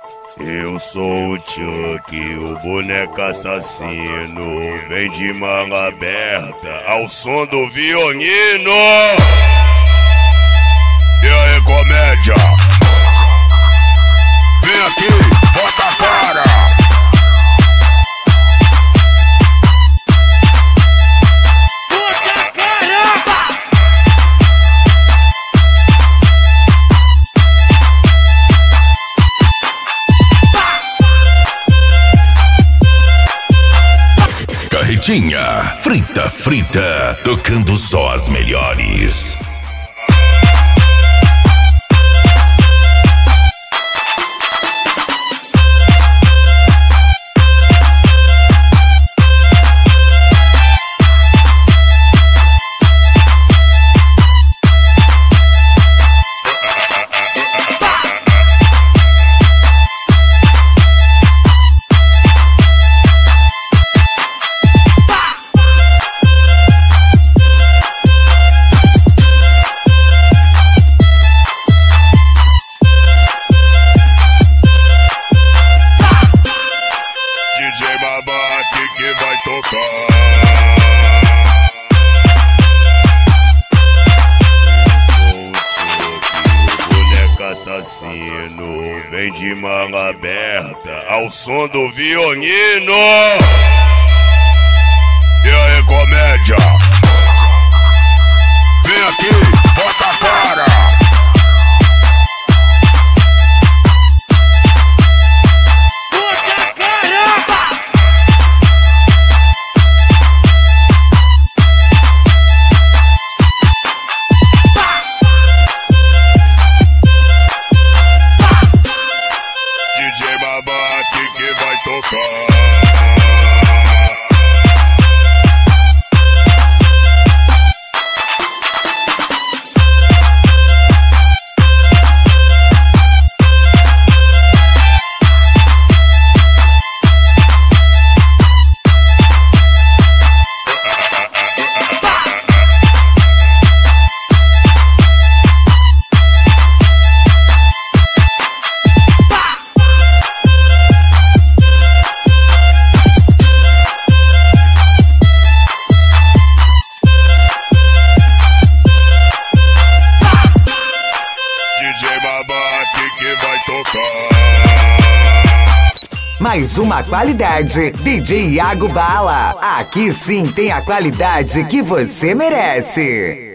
Eu sou o Chuck, o boneco assassino. Vem de manga aberta ao som do violino. E aí, comédia? Vem aqui, bota a cara. Carretinha, frita, tocando só as melhores. Que vai tocar. Boneco assassino, vem de manga aberta ao som do violino. E aí, comédia? Vem aqui, bota a cara. Que vai tocar. Que vai tocar. Mais uma qualidade, DJ Iago Bala. Aqui sim tem a qualidade que você merece.